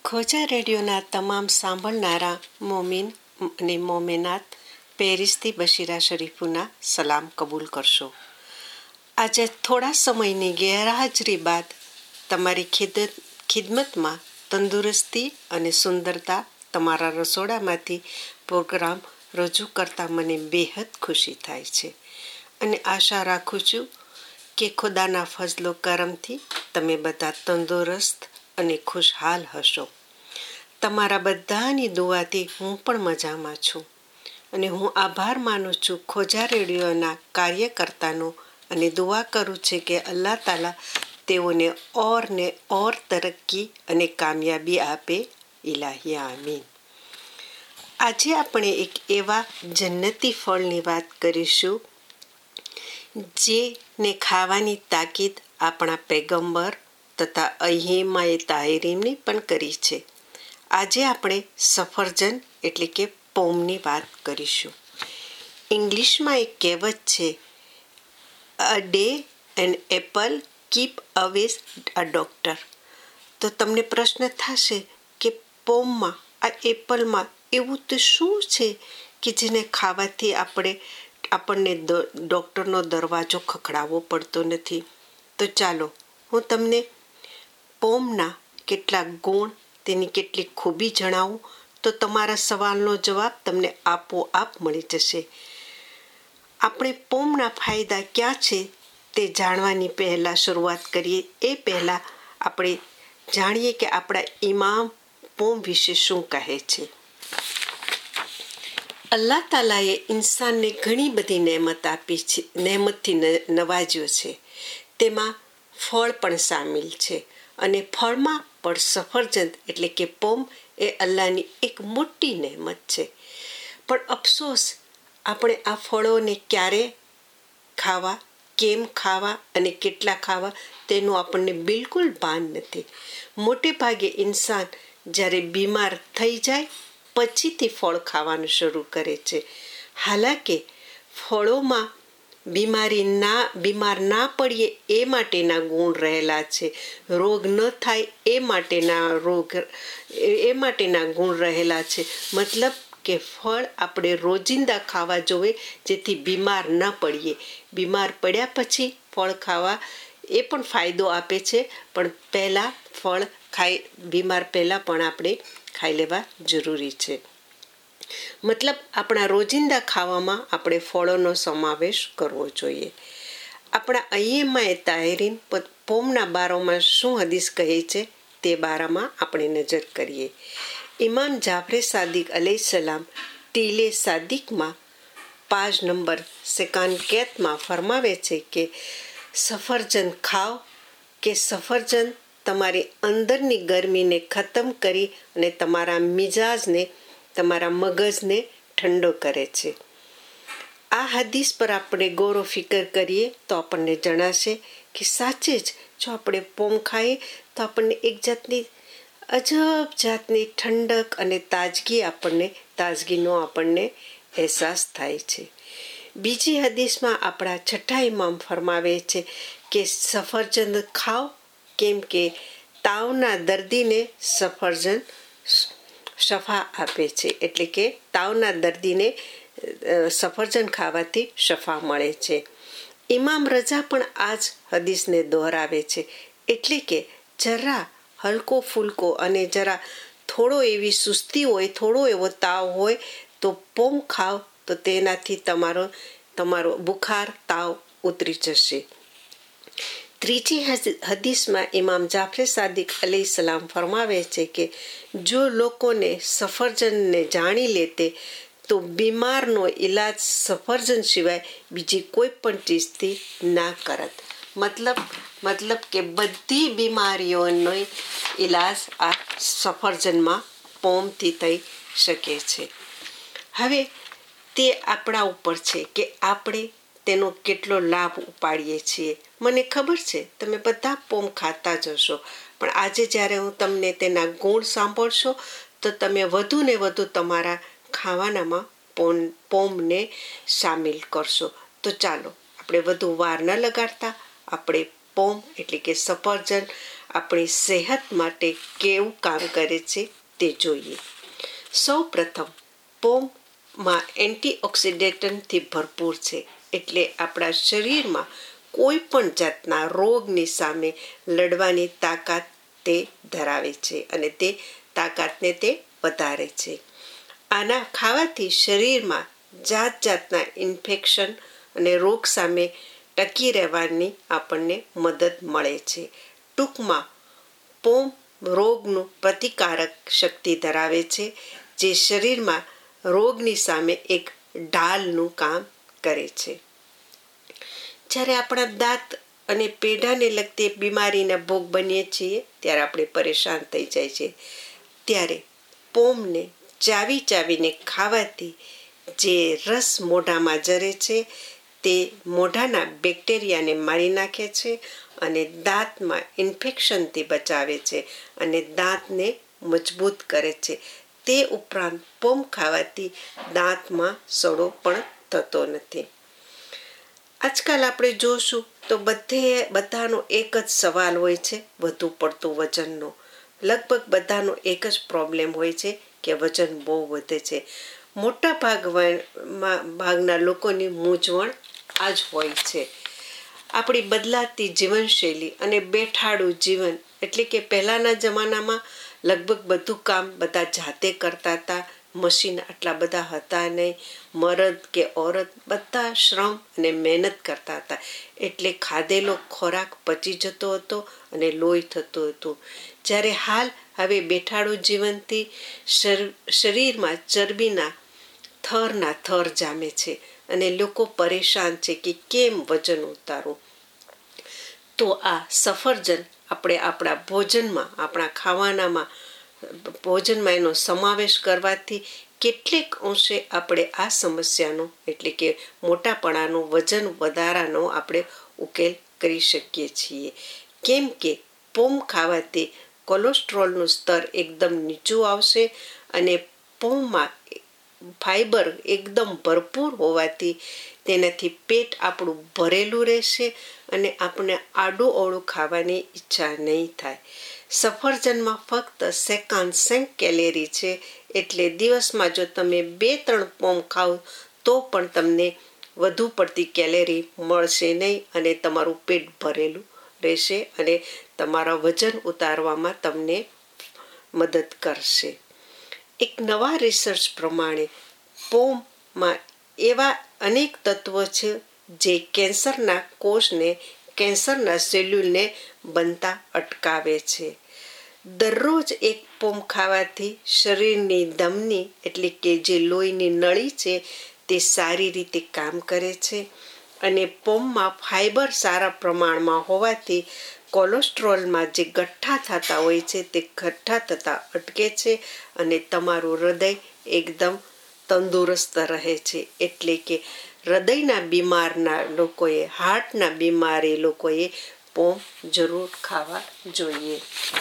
ખોજા રેડિયોના તમામ સાંભળનારા મોમીન અને મોમેનાત પેરિસથી બશીરા શરીફુના સલામ કબૂલ કરશો. આજે થોડા સમયની ગેરહાજરી બાદ તમારી ખિદમતમાં તંદુરસ્તી અને સુંદરતા તમારા રસોડામાંથી પ્રોગ્રામ રજૂ કરતા મને બેહદ ખુશી થાય છે અને આશા રાખું છું કે ખુદાના ફઝલો કરમથી તમે બધા તંદુરસ્ત અને ખુશહાલ હશો. તમારા બધાની દુઆથી હું પણ મજામાં છું અને હું આભાર માનું છું ખોજા રેડિયોના કાર્યકર્તાનો અને દુઆ કરું છું કે અલ્લાહ તાલા તેઓને ઓર તરક્કી અને કામયાબી આપે. ઇલાહી આમીન. આજે આપણે એક એવા જન્નતી ફળની વાત કરીશું જેને ખાવાની તાકીદ આપણા પૈગંબર તથા અહીમાએ તાહિરીમની પણ કરી છે. આજે આપણે સફરજન એટલે કે પોમની વાત કરીશું. ઇંગ્લિશમાં એક કહેવત છે, a day an apple keep away a doctor. તો તમને પ્રશ્ન થશે કે પોમમાં, આ એપલમાં એવું તો શું છે કે જેને ખાવાથી આપણને ડૉક્ટરનો દરવાજો ખખડાવવો પડતો નથી? તો ચાલો હું તમને પોમના કેટલાક ગુણ, તેની કેટલીક ખૂબી જણાવું તો તમારા સવાલનો જવાબ તમને આપોઆપ મળી જશે. આપણે પોમના ફાયદા ક્યાં છે તે જાણવાની પહેલાં શરૂઆત કરીએ એ પહેલાં આપણે જાણીએ કે આપણા ઇમામ પોમ વિશે શું કહે છે. અલ્લાહ તાલાએ ઇન્સાનને ઘણી બધી નહેમત આપી છે, નહેમતથી નવાજ્યો છે. તેમાં ફળ પણ સામેલ છે અને ફળમાં પણ સફરજન એટલે કે પોમ એ અલ્લાહની એક મોટી નહેમત છે. પણ અફસોસ, આપણે આ ફળોને ક્યારે ખાવા, કેમ ખાવા અને કેટલા ખાવા તેનું આપણને બિલકુલ ભાન નથી. મોટે ભાગે ઇન્સાન જ્યારે બીમાર થઈ જાય પછીથી ફળ ખાવાનું શરૂ કરે છે. હાલાકે ફળોમાં બીમાર ના પડીએ એ માટેના ગુણ રહેલા છે, રોગ ન થાય એ માટેના ગુણ રહેલા છે. મતલબ કે ફળ આપણે રોજિંદા ખાવા જોઈએ જેથી બીમાર ન પડીએ. બીમાર પડ્યા પછી ફળ ખાવા એ પણ ફાયદો આપે છે, પણ પહેલાં ફળ બીમાર પહેલાં પણ આપણે ખાઈ લેવા જરૂરી છે. મતલબ આપણા રોજિંદા ખાવામાં આપણે ફળોનો સમાવેશ કરવો જોઈએ. આપણા અહીમાએ તાહિરીન પોમના બારામાં શું હદીસ કહે છે તે બારામાં આપણે નજર કરીએ. ઇમામ જાફરે સાદિક અલૈહિસ્સલામ ટીલે સાદિકમાં 5 નંબર 57 ફરમાવે છે કે સફરજન ખાઓ કે સફરજન તમારી અંદરની ગરમીને ખતમ કરી અને તમારા મિજાજને, તમારા મગજને ઠંડો કરે છે. આ હદીસ પર આપણે ગૌર ફિકર કરીએ તો આપણને જણાશે કે સાચે જ જો આપણે પોમ ખાઈએ તો આપણને એક અજબ જાતની ઠંડક અને તાજગીનો આપણને અહેસાસ થાય છે. બીજી હદીસમાં આપણા છઠ્ઠા ઇમામ ફરમાવે છે કે સફરજન ખાઓ, કેમ કે તાવના દર્દીને સફરજન શફા આપે છે. એટલે કે તાવના દર્દીને સફરજન ખાવાથી શફા મળે છે. ઇમામ રજા પણ આ જ હદીસને દોહરાવે છે. એટલે કે જરા હલકો ફૂલકો અને જરા થોડો એવી સુસ્તી હોય, થોડો એવો તાવ હોય તો પોમ ખાઓ તો તેનાથી તમારો બુખાર, તાવ ઉતરી જશે. ત્રીજી હદીસમાં ઇમામ જાફરે સાદિક અલૈહિસ્સલામ ફરમાવે છે કે જો લોકોને સફરજનને જાણી લેતે તો બીમારનો ઈલાજ સફરજન સિવાય બીજી કોઈ પણ ચીજથી ના કરત. મતલબ કે બધી બીમારીઓનો ઈલાજ આ સફરજનમાં પોમથી થઈ શકે છે. હવે તે આપણા ઉપર છે કે આપણે તેનો કેટલો લાભ ઉપાડીએ છીએ. મને ખબર છે તમે બધા પોમ ખાતા જ હશો, પણ આજે જ્યારે હું તમને તેના ગુણ સાંભળશો તો તમે વધુ ને વધુ તમારા ખાવાનામાં પોમને સામેલ કરશો. તો ચાલો આપણે વધુ વાર ન લગાડતા આપણે પોમ એટલે કે સફરજન આપણી સેહત માટે કેવું કામ કરે છે તે જોઈએ. સૌ પ્રથમ પોમમાં એન્ટીઓક્સિડન્ટથી ભરપૂર છે, એટલે આપણા શરીરમાં કોઈ પણ જાતના રોગની સામે લડવાની તાકાત તે ધરાવે છે અને તે તાકાતને તે વધારે છે. આના ખાવાથી શરીરમાં જાત જાતના ઇન્ફેક્શન અને રોગ સામે ટકી રહેવાની આપણને મદદ મળે છે. ટૂંકમાં પોમ રોગનું પ્રતિકારક શક્તિ ધરાવે છે, જે શરીરમાં રોગની સામે એક ઢાલનું કામ કરે છે. જ્યારે આપણા દાંત અને પેઢાને લગતી બીમારીના ભોગ બનીએ છીએ ત્યારે આપણે પરેશાન થઈ જાય છે. ત્યારે પોમને ચાવી ચાવીને ખાવાથી જે રસ મોઢામાં જરે છે તે મોઢાના બેક્ટેરિયાને મારી નાખે છે અને દાંતમાં ઇન્ફેક્શનથી બચાવે છે અને દાંતને મજબૂત કરે છે. તે ઉપરાંત પોમ ખાવાથી દાંતમાં સડો પણ થતો નથી. આજકાલ આપણે જોશું તો બધાનો એક જ સવાલ હોય છે, વધુ પડતું વજનનો. લગભગ બધાનો એક જ પ્રોબ્લેમ હોય છે કે વજન બહુ વધે છે. મોટા ભાગના લોકોની મૂંઝવણ આ જ હોય છે. આપણી બદલાતી જીવનશૈલી અને બેઠાડું જીવન, એટલે કે પહેલાંના જમાનામાં લગભગ બધું કામ બધા જાતે કરતા હતા. મશીન આટલા બધા હતા નહીં. મર્દ કે ઓરત બધા શ્રમ અને મહેનત કરતા હતા, એટલે ખાધેલો ખોરાક પચી જતો હતો અને લોહી થતું હતું. જ્યારે હવે બેઠાડું જીવનથી શરીરમાં ચરબીના થર જામે છે અને લોકો પરેશાન છે કે કેમ વજન ઉતારવું. તો આ સફરજન આપણે આપણા ભોજનમાં, આપણા ખાવાનામાં ભોજનમાં એનો સમાવેશ કરવાથી કેટલેક અંશે આપણે આ સમસ્યાનો, એટલે કે મોટાપણાનો, વજન વધારાનો આપણે ઉકેલ કરી શકીએ છીએ. કેમ કે પોમ ખાવાથી કોલેસ્ટ્રોલનું સ્તર એકદમ નીચું આવશે અને પોમમાં ફાઈબર એકદમ ભરપૂર હોવાથી તેનાથી પેટ આપણું ભરેલું રહેશે અને આપણે આડું અવળું ખાવાની ઈચ્છા નહીં થાય. સફરજનમાં ફક્ત 55 કેલેરી છે, એટલે દિવસમાં જો તમે 2-3 પોમ ખાઓ તો પણ તમને વધુ પડતી કેલેરી મળશે નહીં અને તમારું પેટ ભરેલું રહેશે અને તમારા વજન ઉતારવામાં તમને મદદ કરશે. એક નવા રિસર્ચ પ્રમાણે પોમમાં એવા અનેક તત્વો છે જે કેન્સરના કોષને, કેન્સરના સેલ્યુલને બનતા અટકાવે છે. દરરોજ એક પોમ ખાવાથી શરીરની ધમની, એટલે કે જે લોહીની નળી છે તે સારી રીતે કામ કરે છે અને પોમમાં ફાઈબર સારા પ્રમાણમાં હોવાથી કોલેસ્ટ્રોલમાં જે ગઠ્ઠા થતા હોય છે તે ગઠ્ઠા થતા અટકે છે અને તમારું હૃદય એકદમ તંદુરસ્ત રહે છે. એટલે કે હૃદયના બીમારના લોકોએ, હાર્ટના બીમારી લોકોએ પોમ જરૂર ખાવા જોઈએ.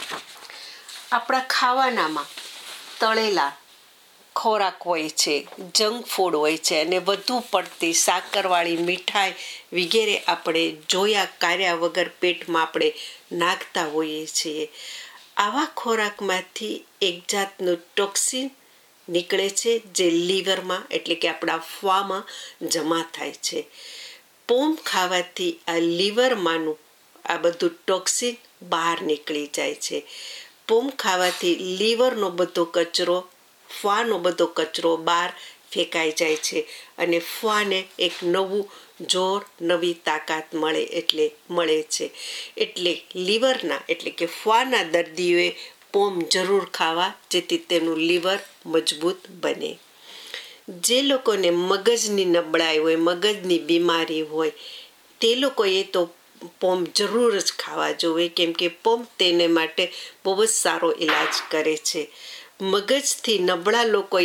આપણા ખાવાનામાં તળેલા ખોરાક હોય છે, જંક ફૂડ હોય છે અને વધુ પડતી સાકરવાળી મીઠાઈ વગેરે આપણે જોયા કર્યા વગર પેટમાં આપણે નાખતા હોઈએ છીએ. આવા ખોરાકમાંથી એક જાતનું ટોક્સિન નીકળે છે જે લીવરમાં, એટલે કે આપણા ફ્વામાં જમા થાય છે. પોમ ખાવાથી આ લીવરમાંનું આ બધું ટોક્સિન બહાર નીકળી જાય છે. પોમ ખાવાથી લીવરનો બધો કચરો, ફ્વાનો બધો કચરો બહાર ફેંકાઈ જાય છે અને ફ્વાને એક નવું જોર, નવી તાકાત મળે છે. એટલે લીવરના, એટલે કે ફ્વાના દર્દીઓએ પોમ જરૂર ખાવા, જેથી તેનું લીવર મજબૂત બને. જે લોકોને મગજની નબળાઈ હોય, મગજની બીમારી હોય, તે લોકોએ તો પોમ જરૂર જ ખાવા જોઈએ, કેમ કે પોમ તેને માટે બહુ જ સારો ઈલાજ કરે છે. મગજથી નબળા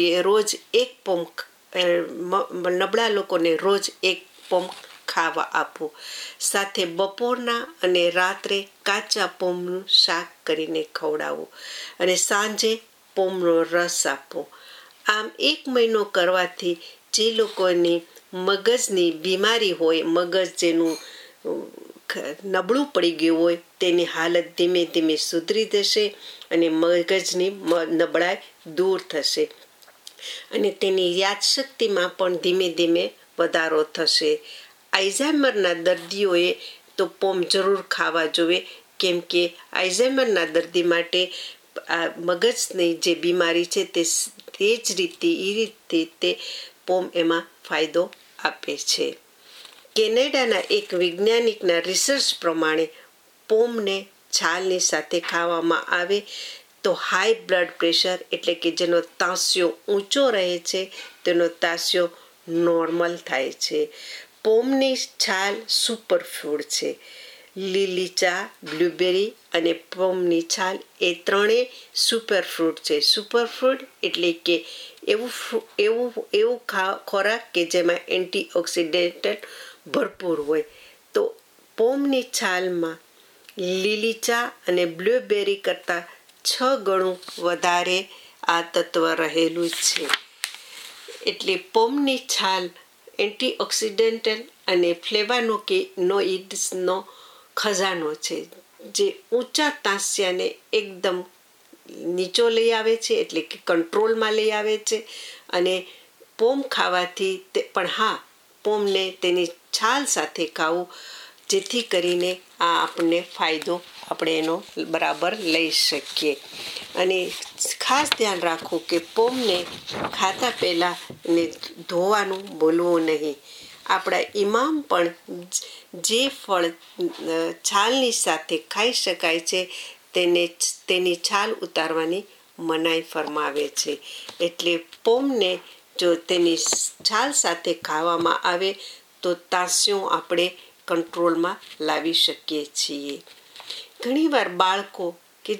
લોકોને રોજ એક પોમ ખાવા આપવું. સાથે બપોરના અને રાત્રે કાચા પોમનું શાક કરીને ખવડાવવું અને સાંજે પોમનો રસ આપવો. આમ 1 મહિનો કરવાથી જે લોકોની મગજની બીમારી હોય, મગજ જેનું નબળું પડી ગયું હોય તેની હાલત ધીમે ધીમે સુધરી જશે અને મગજની નબળાઈ દૂર થશે અને તેની યાદશક્તિમાં પણ ધીમે ધીમે વધારો થશે. આલ્ઝાઇમરના દર્દીઓએ તો પોમ જરૂર ખાવા જોઈએ, કેમ કે આલ્ઝાઇમરના દર્દી માટે આ મગજની જે બીમારી છે તે જ રીતે પોમ એમાં ફાયદો આપે છે. કેનેડાના એક વૈજ્ઞાનિકના રિસર્ચ પ્રમાણે પોમને છાલની સાથે ખાવામાં આવે તો હાઈ બ્લડ પ્રેશર એટલે કે જેનો તાસિયો ઊંચો રહે છે તેનો તાસિયો નોર્મલ થાય છે. પોમની છાલ સુપરફૂડ છે. લીલી ચા, બ્લુબેરી અને પોમની છાલ એ ત્રણેય સુપરફ્રૂટ છે. સુપરફૂડ એટલે કે એવું ખોરાક કે જેમાં એન્ટીઓક્સિડન્ટ ભરપૂર હોય. તો પોમની છાલમાં લીલી ચા અને બ્લુબેરી કરતાં 6 ગણું વધારે આ તત્વ રહેલું છે. એટલે પોમની છાલ એન્ટીઓક્સિડન્ટ અને ફ્લેવાનોઇડ્સનો ખજાનો છે, જે ઊંચા તાસિયાને એકદમ નીચો લઈ આવે છે, એટલે કે કંટ્રોલમાં લઈ આવે છે. અને પોમ ખાવાથી પણ પોમને તેની છાલ સાથે ખાવું, જેથી કરીને આ આપણને ફાયદો આપણે એનો બરાબર લઈ શકીએ. અને ખાસ ધ્યાન રાખવું કે પોમને ખાતા પહેલાં એને ધોવાનું ભૂલવું નહીં. આપણા ઇમામ પણ જે ફળ છાલની સાથે ખાઈ શકાય છે તેની છાલ ઉતારવાની મનાઈ ફરમાવે છે. એટલે પોમને જો તેની છાલ સાથે ખાવામાં આવે તો તાસિયો આપણે કંટ્રોલમાં લાવી શકીએ છીએ. ઘણીવાર બાળકો કે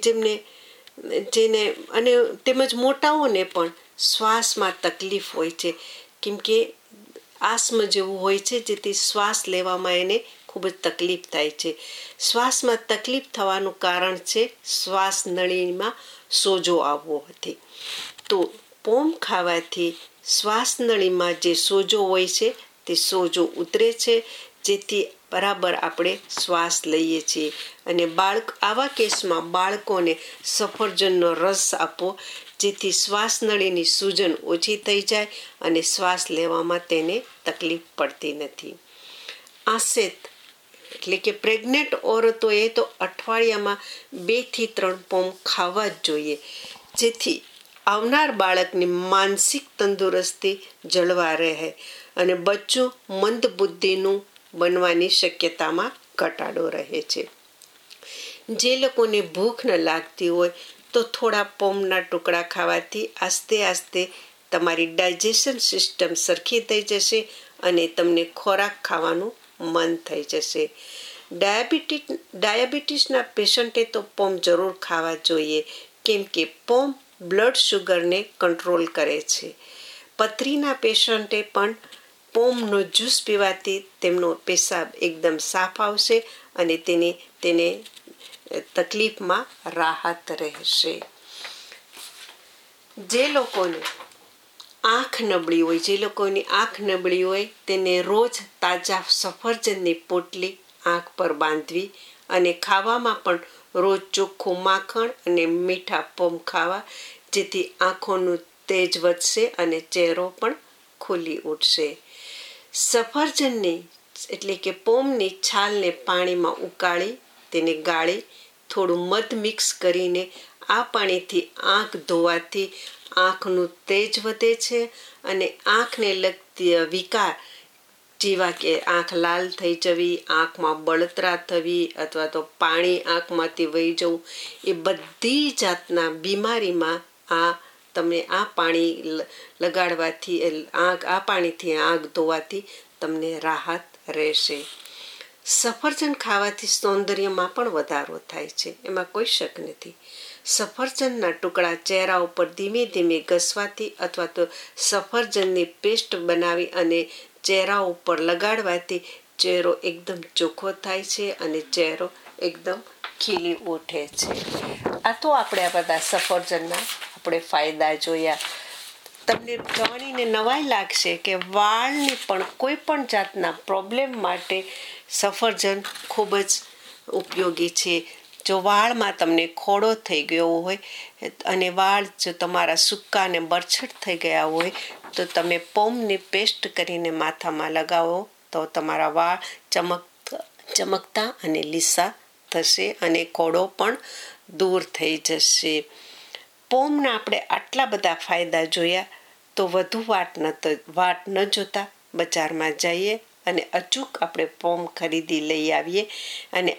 જેને અને તેમજ મોટાઓને પણ શ્વાસમાં તકલીફ હોય છે, કેમ કે આસ્મ જેવું હોય છે, જેથી શ્વાસ લેવામાં એને ખૂબ જ તકલીફ થાય છે. શ્વાસમાં તકલીફ થવાનું કારણ છે શ્વાસ નળીમાં સોજો આવવાથી. તો પોમ ખાવાથી શ્વાસ નળીમાં જે સોજો હોય છે તે સોજો ઉતરે છે, જેથી બરાબર આપણે શ્વાસ લઈએ છીએ. અને આવા કેસમાં બાળકોને સફરજનનો રસ આપો, જેથી શ્વાસ નળીની સૂજન ઓછી થઈ જાય અને શ્વાસ લેવામાં તેને તકલીફ પડતી નથી. આસેત એટલે કે પ્રેગ્નેન્ટ ઓરતોએ તો અઠવાડિયામાં 2 થી 3 પોમ ખાવા જ જોઈએ, જેથી આવનાર બાળકની માનસિક તંદુરસ્તી જળવા રહે અને બચ્ચું મંદબુદ્ધિનું બનવાની શક્યતામાં ઘટાડો રહે છે. જે લોકોને ભૂખ ન લાગતી હોય તો થોડા પોમના ટુકડા ખાવાથી આસ્તે આસ્તે તમારી ડાયજેશન સિસ્ટમ સરખી થઈ જશે અને તમને ખોરાક ખાવાનું મન થઈ જશે. ડાયાબિટીસના પેશન્ટે તો પોમ જરૂર ખાવા જોઈએ, કેમ કે પોમ બ્લડ શુગરને કંટ્રોલ કરે છે. પથરીના પેશન્ટે પણ પોમનો જ્યુસ પીવાથી તેમનો પેશાબ એકદમ સાફ આવશે અને તેને તકલીફમાં રાહત રહેશે. જે લોકોની આંખ નબળી હોય તેને રોજ તાજા સફરજનની પોટલી આંખ પર બાંધવી અને ખાવામાં પણ રોજ ચોખ્ખું માખણ અને મીઠા પોમ ખાવા, જેથી આંખોનું તેજ વધશે અને ચહેરો પણ ખુલી ઉઠશે. સફરજનની એટલે કે પોમની છાલને પાણીમાં ઉકાળી તેને ગાળી થોડું મધ મિક્સ કરીને આ પાણીથી આંખ ધોવાથી આંખનું તેજ વધે છે અને આંખને લગતી વિકાર જેવા કે આંખ લાલ થઈ જવી, આંખમાં બળતરા થવી અથવા તો પાણી આંખમાંથી વહી જવું, એ બધી જાતના બીમારીમાં તમે આ પાણી લગાડવાથી આ પાણીથી આંખ ધોવાથી તમને રાહત રહેશે. સફરજન ખાવાથી સૌંદર્યમાં પણ વધારો થાય છે, એમાં કોઈ શક નથી. સફરજનના ટુકડા ચહેરા ઉપર ધીમે ધીમે ઘસવાથી અથવા તો સફરજનની પેસ્ટ બનાવી અને ચહેરા ઉપર લગાડવાથી ચહેરો એકદમ ચોખ્ખો થાય છે અને ચહેરો એકદમ ખીલી ઉઠે છે. આ તો આપણે આ બધા સફરજનના ફાયદા જોયા. તમને જાણીને નવાઈ લાગશે કે વાળની પણ કોઈ પણ જાતના પ્રોબ્લેમ માટે સફરજન ખૂબ જ ઉપયોગી છે. જો વાળમાં તમને ખોડો થઈ ગયો હોય અને વાળ જો તમારા સૂકા અને બરછટ થઈ ગયા હોય તો તમે પોમની પેસ્ટ કરીને માથામાં લગાવો તો તમારા વાળ ચમકતા અને લીસા થશે અને ખોડો પણ દૂર થઈ જશે. પોમના આપણે આટલા બધા ફાયદા જોયા તો વધુ વાટ ન જોતા બજારમાં જઈએ અને અચૂક આપણે પોમ ખરીદી લઈ આવીએ અને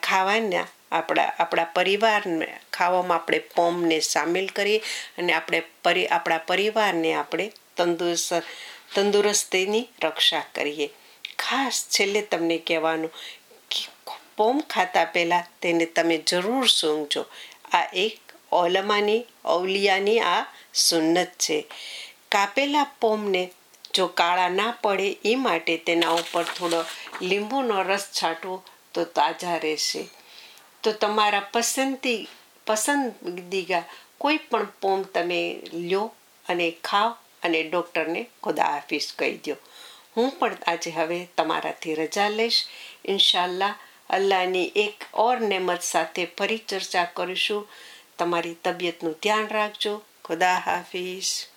આપણા પરિવારને ખાવામાં આપણે પોમને સામેલ કરીએ અને આપણા પરિવારને આપણે તંદુરસ્તીની રક્ષા કરીએ. ખાસ છેલ્લે તમને કહેવાનું કે પોમ ખાતા પહેલાં તેને તમે જરૂર સૂંઘજો. આ એક ઔલિયાની આ સુન્નત છે. કાપેલા પોમને જો કાળા ના પડે એ માટે તેના ઉપર થોડો લીંબુનો રસ છાંટવો તો તાજા રહેશે. તો તમારા પસંદીદા કોઈ પણ પોમ તમે લ્યો અને ખાઓ અને ડૉક્ટરને ખુદા હાફિઝ કહી દો. હું પણ આજે હવે તમારાથી રજા લઈશ. ઇન્શાલ્લાહ અલ્લાહની એક ઓર નેમત સાથે ફરી ચર્ચા કરીશું. તમારી તબિયતનું ધ્યાન રાખજો. ખુદા હાફિઝ.